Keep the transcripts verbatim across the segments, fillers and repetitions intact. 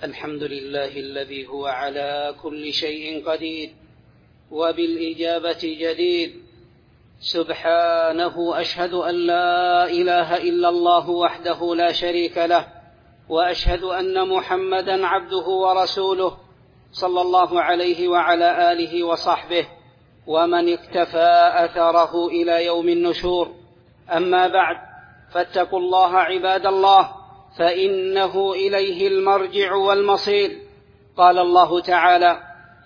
الحمد لله الذي هو على كل شيء قدير وبالإجابة جدير. سبحانه أشهد أن لا إله إلا الله وحده لا شريك له، وأشهد أن محمدا عبده ورسوله صلى الله عليه وعلى آله وصحبه ومن اكتفى أثره إلى يوم النشور. أما بعد، فاتقوا الله عباد الله، فإنه إليه المرجع والمصير. قال الله تعالى: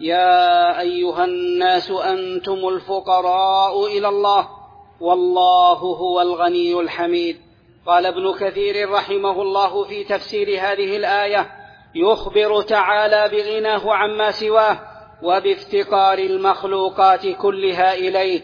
يا أيها الناس أنتم الفقراء إلى الله والله هو الغني الحميد. قال ابن كثير رحمه الله في تفسير هذه الآية: يخبر تعالى بغناه عما سواه وبافتقار المخلوقات كلها إليه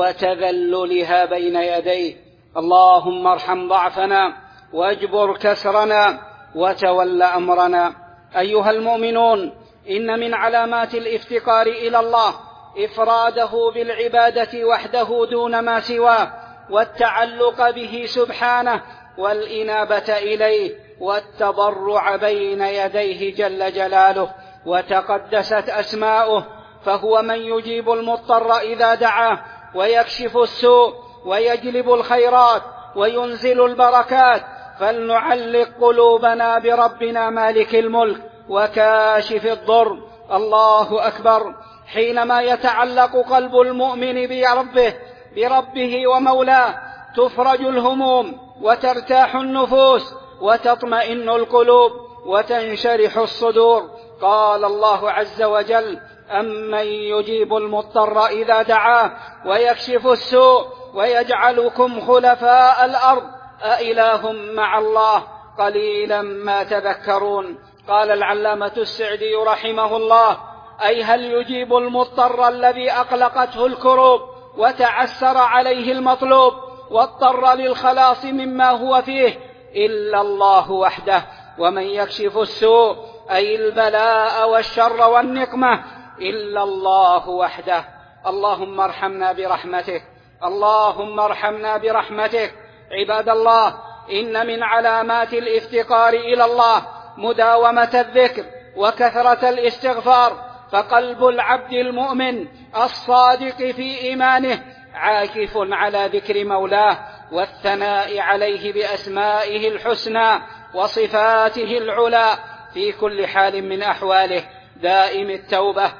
وتذللها بين يديه. اللهم ارحم ضعفنا واجبر كسرنا وتول أمرنا. أيها المؤمنون، إن من علامات الافتقار إلى الله إفراده بالعبادة وحده دون ما سواه، والتعلق به سبحانه، والإنابة إليه، والتضرع بين يديه جل جلاله وتقدست أسماؤه. فهو من يجيب المضطر إذا دعاه، ويكشف السوء، ويجلب الخيرات، وينزل البركات. فلنعلق قلوبنا بربنا مالك الملك وكاشف الضر. الله أكبر. حينما يتعلق قلب المؤمن بربه بربه ومولاه تفرج الهموم وترتاح النفوس وتطمئن القلوب وتنشرح الصدور. قال الله عز وجل: أمن يجيب المضطر إذا دعاه ويكشف السوء ويجعلكم خلفاء الأرض أإله مع الله قليلا ما تذكرون. قال العلامة السعدي رحمه الله: أي هل يجيب المضطر الذي أقلقته الكروب وتعسر عليه المطلوب واضطر للخلاص مما هو فيه إلا الله وحده؟ ومن يكشف السوء أي البلاء والشر والنقمة إلا الله وحده. اللهم ارحمنا برحمتك، اللهم ارحمنا برحمتك. عباد الله، إن من علامات الافتقار إلى الله مداومة الذكر وكثرة الاستغفار. فقلب العبد المؤمن الصادق في إيمانه عاكف على ذكر مولاه والثناء عليه بأسمائه الحسنى وصفاته العلى في كل حال من أحواله. دائم التوبة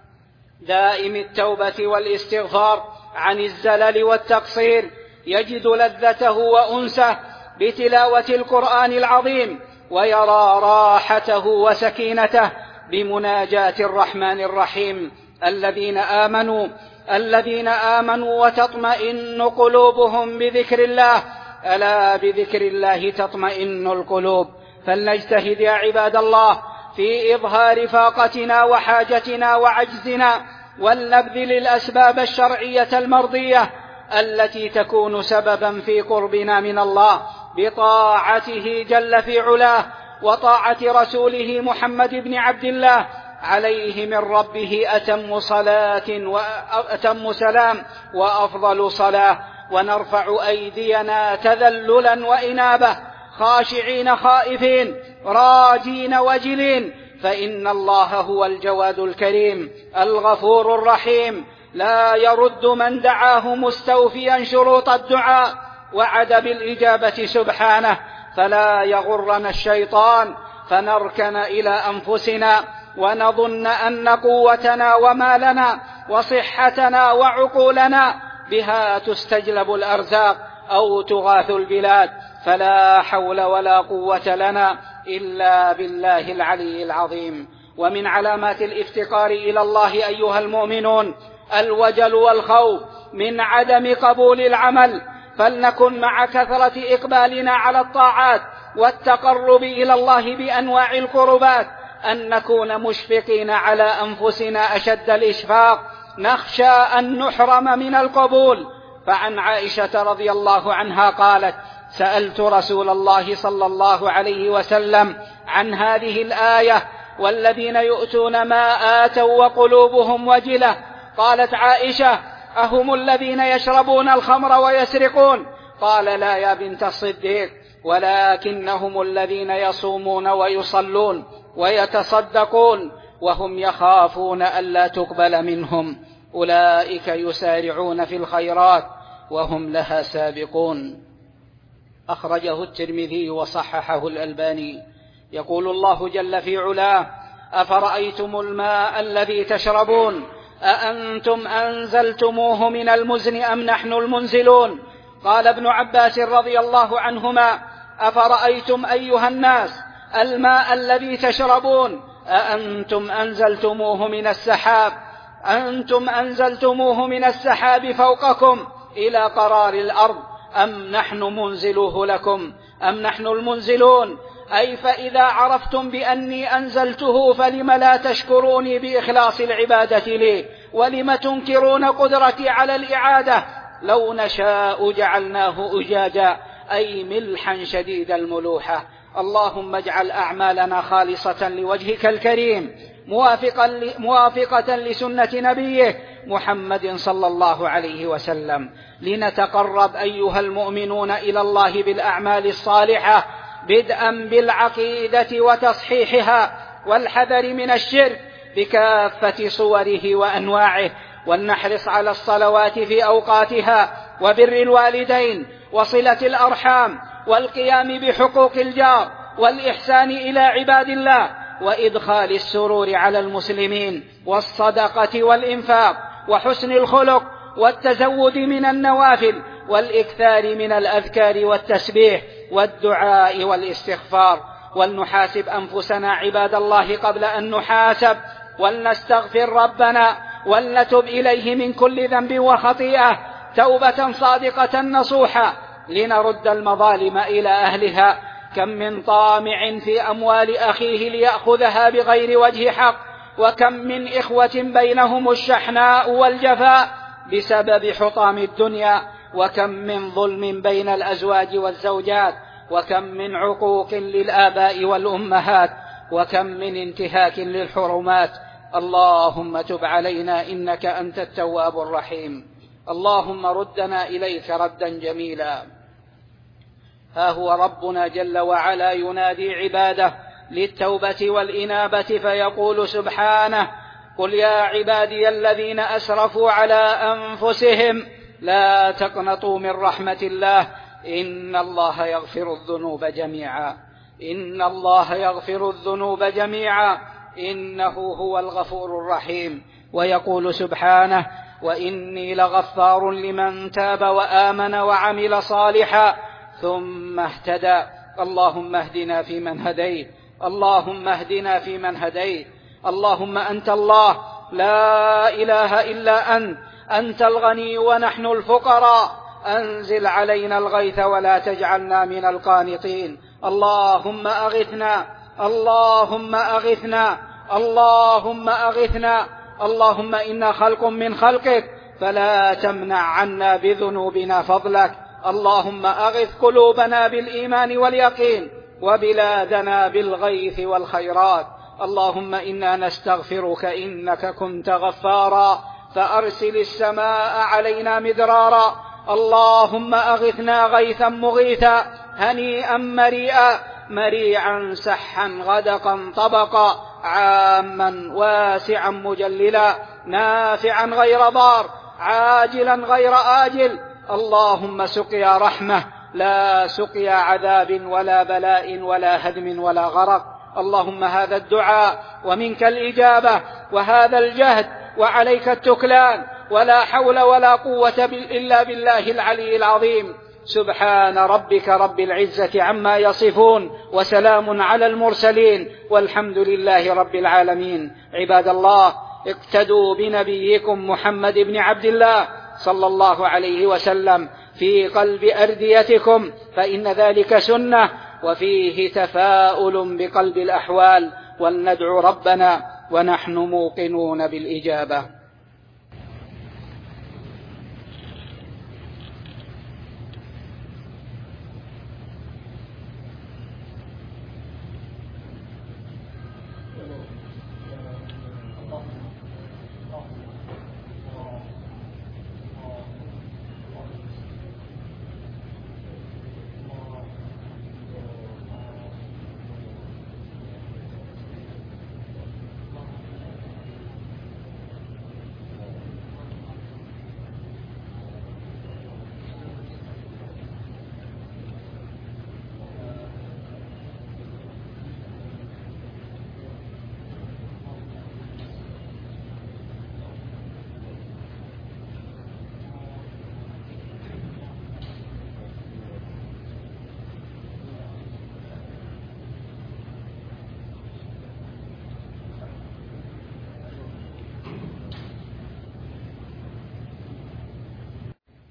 دائم التوبة والاستغفار عن الزلل والتقصير، يجد لذته وأنسه بتلاوة القرآن العظيم، ويرى راحته وسكينته بمناجاة الرحمن الرحيم. الذين آمنوا الذين آمنوا وتطمئن قلوبهم بذكر الله، ألا بذكر الله تطمئن القلوب. فلنجتهد يا عباد الله في إظهار فاقتنا وحاجتنا وعجزنا، ولنبذل الأسباب الشرعية المرضية التي تكون سببا في قربنا من الله بطاعته جل في علاه وطاعة رسوله محمد بن عبد الله عليه من ربه أتم صلاة وأتم سلام وأفضل صلاة. ونرفع أيدينا تذللا وإنابة، خاشعين خائفين راجين وجلين، فإن الله هو الجواد الكريم الغفور الرحيم، لا يرد من دعاه مستوفيا شروط الدعاء وعد بالإجابة سبحانه. فلا يغرنا الشيطان فنركن إلى أنفسنا ونظن أن قوتنا ومالنا وصحتنا وعقولنا بها تستجلب الأرزاق أو تغاث البلاد. فلا حول ولا قوة لنا إلا بالله العلي العظيم. ومن علامات الافتقار إلى الله أيها المؤمنون الوجل والخوف من عدم قبول العمل. فلنكن مع كثرة إقبالنا على الطاعات والتقرب إلى الله بأنواع القربات أن نكون مشفقين على أنفسنا أشد الإشفاق، نخشى أن نحرم من القبول. فعن عائشة رضي الله عنها قالت: سألت رسول الله صلى الله عليه وسلم عن هذه الآية: والذين يؤتون ما آتوا وقلوبهم وجلة. قالت عائشة: أهم الذين يشربون الخمر ويسرقون؟ قال: لا يا بنت الصديق، ولكنهم الذين يصومون ويصلون ويتصدقون وهم يخافون ألا تقبل منهم، أولئك يسارعون في الخيرات وهم لها سابقون. أخرجه الترمذي وصححه الألباني. يقول الله جل في علاه: أفرأيتم الماء الذي تشربون أأنتم أنزلتموه من المزن أم نحن المنزلون؟ قال ابن عباس رضي الله عنهما: أفرأيتم أيها الناس الماء الذي تشربون أأنتم أنزلتموه من السحاب أنتم أنزلتموه من السحاب فوقكم إلى قرار الأرض أم نحن منزلوه لكم أم نحن المنزلون؟ أي فإذا عرفتم بأني أنزلته فلم لا تشكروني بإخلاص العبادة لي، ولم تنكرون قدرتي على الإعادة؟ لو نشاء جعلناه أجاجا، أي ملحا شديد الملوحة. اللهم اجعل أعمالنا خالصة لوجهك الكريم، موافقة لسنة نبيه محمد صلى الله عليه وسلم، لنتقرب أيها المؤمنون إلى الله بالأعمال الصالحة، بدءا بالعقيدة وتصحيحها والحذر من الشرك بكافة صوره وأنواعه، ولنحرص على الصلوات في أوقاتها، وبر الوالدين، وصلة الأرحام، والقيام بحقوق الجار، والإحسان إلى عباد الله، وإدخال السرور على المسلمين، والصدقة والإنفاق، وحسن الخلق، والتزود من النوافل، والإكثار من الأذكار والتسبيح والدعاء والاستغفار. ولنحاسب أنفسنا عباد الله قبل أن نحاسب، ولنستغفر ربنا، ولنتب إليه من كل ذنب وخطيئة توبة صادقة نصوحة، لنرد المظالم إلى أهلها. كم من طامع في أموال أخيه ليأخذها بغير وجه حق، وكم من إخوة بينهم الشحناء والجفاء بسبب حطام الدنيا، وكم من ظلم بين الأزواج والزوجات، وكم من عقوق للآباء والأمهات، وكم من انتهاك للحرمات. اللهم تب علينا إنك أنت التواب الرحيم. اللهم ردنا إليك ردا جميلا. ها هو ربنا جل وعلا ينادي عباده للتوبة والإنابة فيقول سبحانه: قل يا عبادي الذين أسرفوا على أنفسهم لا تقنطوا من رحمة الله إن الله يغفر الذنوب جميعا إن الله يغفر الذنوب جميعا إنه هو الغفور الرحيم. ويقول سبحانه: وإني لغفار لمن تاب وآمن وعمل صالحا ثم اهتدى. اللهم اهدنا فيمن هديت اللهم اهدنا فيمن هديت اللهم أنت الله لا إله إلا أنت أنت الغني ونحن الفقراء، أنزل علينا الغيث ولا تجعلنا من القانطين. اللهم أغثنا اللهم أغثنا اللهم أغثنا اللهم إنا خلق من خلقك فلا تمنع عنا بذنوبنا فضلك. اللهم أغث قلوبنا بالإيمان واليقين، وبلادنا بالغيث والخيرات. اللهم إنا نستغفرك إنك كنت غفارا فأرسل السماء علينا مدرارا. اللهم أغثنا غيثا مغيثا هنيئا مريئا مريعا سحا غدقا طبقا عاما واسعا مجللا نافعا غير ضار عاجلا غير آجل. اللهم سقيا رحمة لا سقيا عذاب ولا بلاء ولا هدم ولا غرق. اللهم هذا الدعاء ومنك الإجابة، وهذا الجهد وعليك التكلان، ولا حول ولا قوة إلا بالله العلي العظيم. سبحان ربك رب العزة عما يصفون، وسلام على المرسلين، والحمد لله رب العالمين. عباد الله، اقتدوا بنبيكم محمد بن عبد الله صلى الله عليه وسلم في قلب أرديتكم، فإن ذلك سنة وفيه تفاؤل بقلب الأحوال. ولندعو ربنا ونحن موقنون بالإجابة.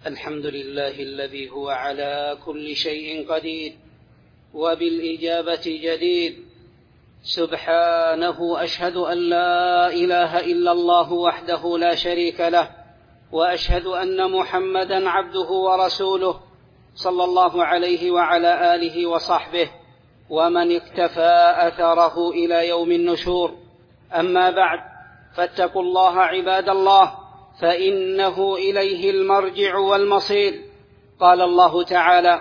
الحمد لله الذي هو على كل شيء قدير وبالإجابة جدير. سبحانه أشهد أن لا إله إلا الله وحده لا شريك له، وأشهد أن محمدا عبده ورسوله صلى الله عليه وعلى آله وصحبه ومن اكتفى أثره إلى يوم النشور. أما بعد، فاتقوا الله عباد الله، فإنه إليه المرجع والمصير. قال الله تعالى: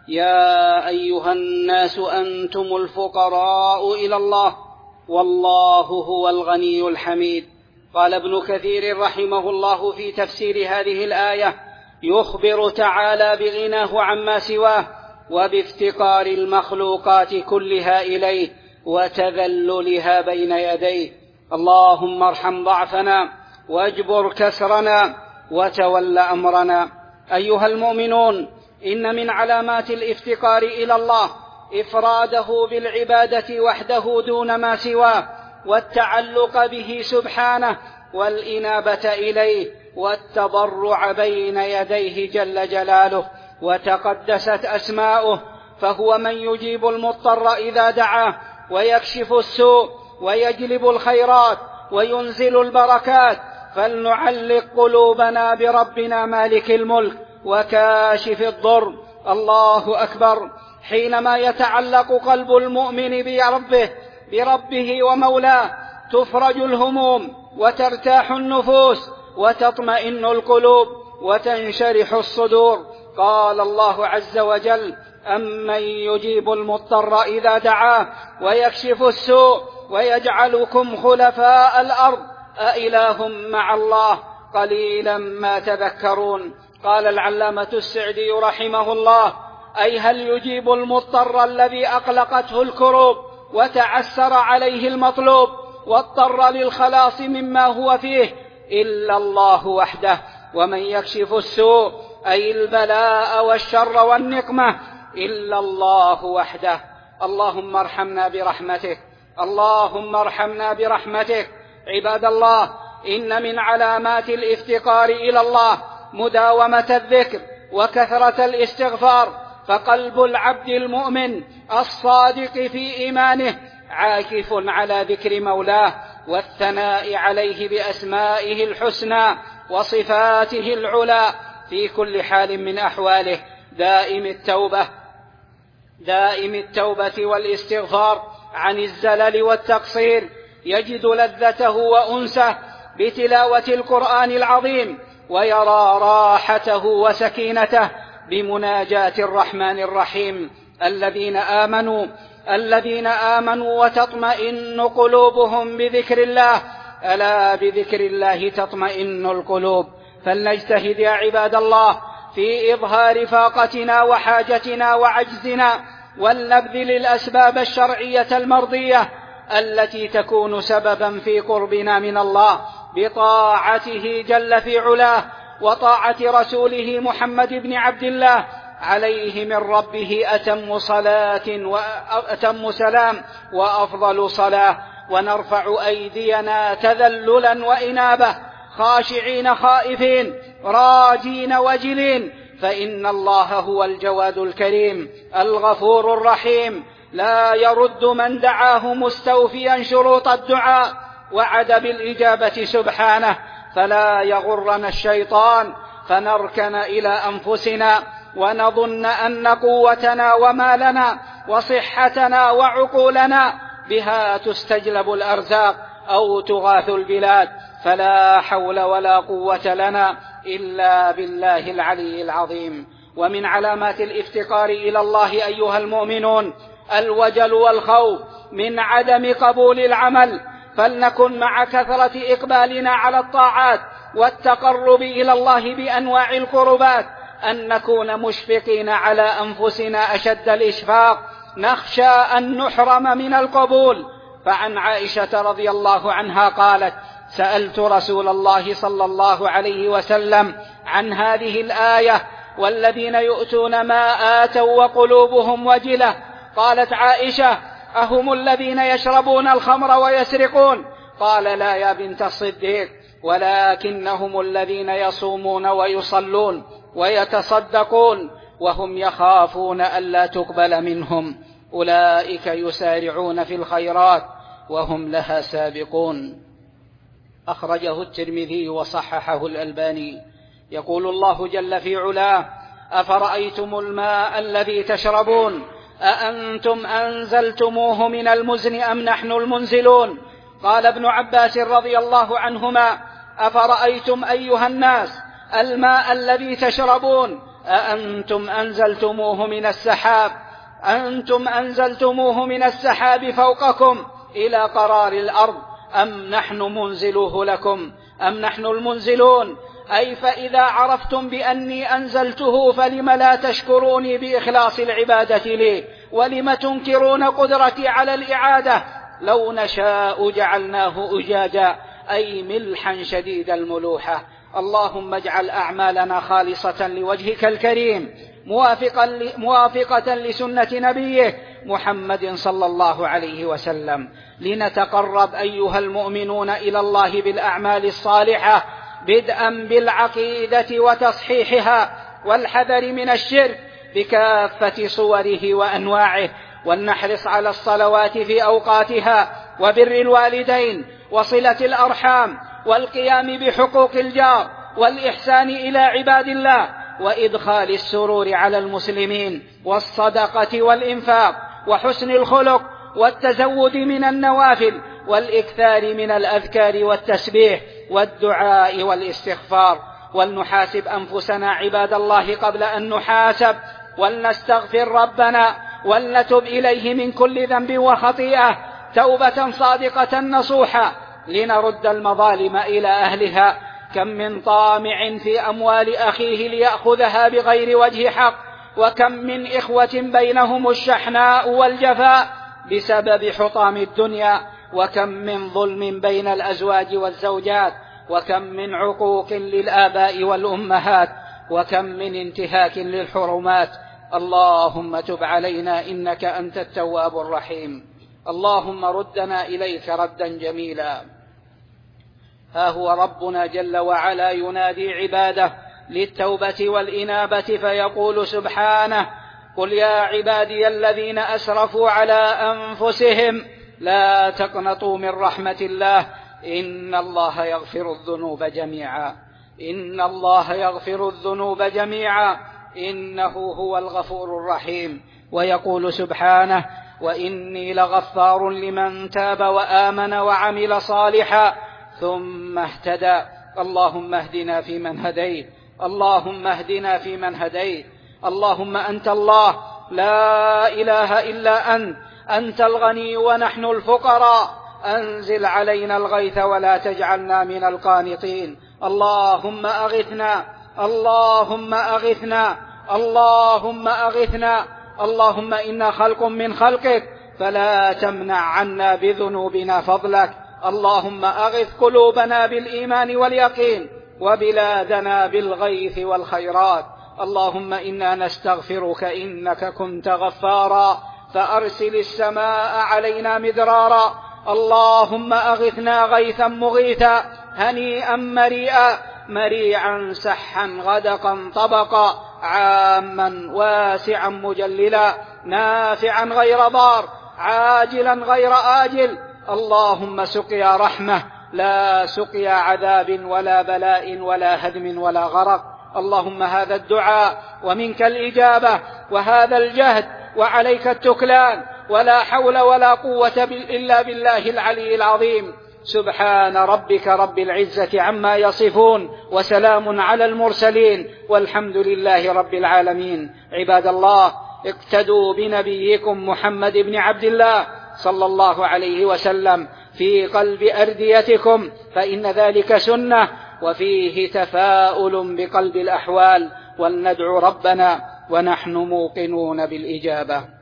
يا أيها الناس أنتم الفقراء إلى الله والله هو الغني الحميد. قال ابن كثير رحمه الله في تفسير هذه الآية: يخبر تعالى بغناه عما سواه وبافتقار المخلوقات كلها إليه وتذللها بين يديه. اللهم ارحم ضعفنا واجبر كسرنا وتول أمرنا. أيها المؤمنون، إن من علامات الافتقار إلى الله إفراده بالعبادة وحده دون ما سواه، والتعلق به سبحانه، والإنابة إليه، والتضرع بين يديه جل جلاله وتقدست أسماؤه. فهو من يجيب المضطر إذا دعاه، ويكشف السوء، ويجلب الخيرات، وينزل البركات. فلنعلق قلوبنا بربنا مالك الملك وكاشف الضر. الله أكبر. حينما يتعلق قلب المؤمن بربه بربه ومولاه تفرج الهموم وترتاح النفوس وتطمئن القلوب وتنشرح الصدور. قال الله عز وجل: أمن يجيب المضطر إذا دعاه ويكشف السوء ويجعلكم خلفاء الأرض أإله مع الله قليلا ما تذكرون. قال العلامة السعدي رحمه الله: أي هل يجيب المضطر الذي أقلقته الكروب وتعسر عليه المطلوب واضطر للخلاص مما هو فيه إلا الله وحده؟ ومن يكشف السوء أي البلاء والشر والنقمة إلا الله وحده. اللهم ارحمنا برحمتك، اللهم ارحمنا برحمتك. عباد الله، إن من علامات الافتقار إلى الله مداومة الذكر وكثرة الاستغفار. فقلب العبد المؤمن الصادق في إيمانه عاكف على ذكر مولاه والثناء عليه بأسمائه الحسنى وصفاته العلى في كل حال من أحواله. دائم التوبة دائم التوبة والاستغفار عن الزلل والتقصير، يجد لذته وأنسه بتلاوة القرآن العظيم، ويرى راحته وسكينته بمناجاة الرحمن الرحيم. الذين آمنوا الذين آمنوا وتطمئن قلوبهم بذكر الله، ألا بذكر الله تطمئن القلوب. فلنجتهد يا عباد الله في إظهار فاقتنا وحاجتنا وعجزنا، ولنبذل الأسباب الشرعية المرضية التي تكون سببا في قربنا من الله بطاعته جل في علاه وطاعة رسوله محمد بن عبد الله عليه من ربه أتم صلاة وأتم سلام وأفضل صلاة. ونرفع أيدينا تذللا وإنابة، خاشعين خائفين راجين وجلين، فإن الله هو الجواد الكريم الغفور الرحيم، لا يرد من دعاه مستوفيا شروط الدعاء وعد بالإجابة سبحانه. فلا يغرنا الشيطان فنركن إلى أنفسنا ونظن أن قوتنا ومالنا وصحتنا وعقولنا بها تستجلب الأرزاق أو تغاث البلاد. فلا حول ولا قوة لنا إلا بالله العلي العظيم. ومن علامات الافتقار إلى الله أيها المؤمنون الوجل والخوف من عدم قبول العمل. فلنكن مع كثرة إقبالنا على الطاعات والتقرب إلى الله بأنواع القربات أن نكون مشفقين على أنفسنا أشد الإشفاق، نخشى أن نحرم من القبول. فعن عائشة رضي الله عنها قالت: سألت رسول الله صلى الله عليه وسلم عن هذه الآية: والذين يؤتون ما آتوا وقلوبهم وجلة. قالت عائشة: أهم الذين يشربون الخمر ويسرقون؟ قال: لا يا بنت الصديق، ولكنهم الذين يصومون ويصلون ويتصدقون وهم يخافون ألا تقبل منهم، أولئك يسارعون في الخيرات وهم لها سابقون. أخرجه الترمذي وصححه الألباني. يقول الله جل في علاه: أفرأيتم الماء الذي تشربون أأنتم أنزلتموه من المزن أم نحن المنزلون؟ قال ابن عباس رضي الله عنهما: أفرأيتم أيها الناس الماء الذي تشربون أأنتم أنزلتموه من السحاب أنتم أنزلتموه من السحاب فوقكم إلى قرار الأرض أم نحن منزلوه لكم أم نحن المنزلون؟ أي فإذا عرفتم بأني أنزلته فلم لا تشكروني بإخلاص العبادة لي، ولم تنكرون قدرتي على الإعادة؟ لو نشاء جعلناه أجاجا، أي ملحا شديد الملوحة. اللهم اجعل أعمالنا خالصة لوجهك الكريم، موافقة لسنة نبيه محمد صلى الله عليه وسلم، لنتقرب أيها المؤمنون إلى الله بالأعمال الصالحة، بدءا بالعقيدة وتصحيحها والحذر من الشرك بكافة صوره وأنواعه، ولنحرص على الصلوات في أوقاتها، وبر الوالدين، وصلة الأرحام، والقيام بحقوق الجار، والإحسان إلى عباد الله، وإدخال السرور على المسلمين، والصدقة والإنفاق، وحسن الخلق، والتزود من النوافل، والإكثار من الأذكار والتسبيح والدعاء والاستغفار. ولنحاسب أنفسنا عباد الله قبل أن نحاسب، ولنستغفر ربنا، ولنتب إليه من كل ذنب وخطيئة توبة صادقة نصوحة، لنرد المظالم إلى أهلها. كم من طامع في أموال أخيه ليأخذها بغير وجه حق، وكم من إخوة بينهم الشحناء والجفاء بسبب حطام الدنيا، وكم من ظلم بين الأزواج والزوجات، وكم من عقوق للآباء والأمهات، وكم من انتهاك للحرمات. اللهم تب علينا إنك أنت التواب الرحيم. اللهم ردنا إليك ردا جميلا. ها هو ربنا جل وعلا ينادي عباده للتوبة والإنابة فيقول سبحانه: قل يا عبادي الذين أسرفوا على أنفسهم لا تقنطوا من رحمة الله إن الله يغفر الذنوب جميعا إن الله يغفر الذنوب جميعا إنه هو الغفور الرحيم. ويقول سبحانه: وإني لغفار لمن تاب وآمن وعمل صالحا ثم اهتدى. اللهم اهدنا فيمن هديت اللهم اهدنا فيمن هديت اللهم أنت الله لا إله إلا أنت أنت الغني ونحن الفقراء، أنزل علينا الغيث ولا تجعلنا من القانطين. اللهم أغثنا اللهم أغثنا اللهم أغثنا اللهم إنا خلق من خلقك فلا تمنع عنا بذنوبنا فضلك. اللهم أغث قلوبنا بالإيمان واليقين، وبلادنا بالغيث والخيرات. اللهم إنا نستغفرك إنك كنت غفارا فأرسل السماء علينا مدرارا. اللهم أغثنا غيثا مغيثا هنيئا مريئا مريعا سحا غدقا طبقا عاما واسعا مجللا نافعا غير ضار عاجلا غير آجل. اللهم سقيا رحمة لا سقيا عذاب ولا بلاء ولا هدم ولا غرق. اللهم هذا الدعاء ومنك الإجابة، وهذا الجهد وعليك التكلان، ولا حول ولا قوة إلا بالله العلي العظيم. سبحان ربك رب العزة عما يصفون، وسلام على المرسلين، والحمد لله رب العالمين. عباد الله، اقتدوا بنبيكم محمد بن عبد الله صلى الله عليه وسلم في قلب أرديتكم، فإن ذلك سنة وفيه تفاؤل بقلب الأحوال، ولندعو ربنا ونحن موقنون بالإجابة.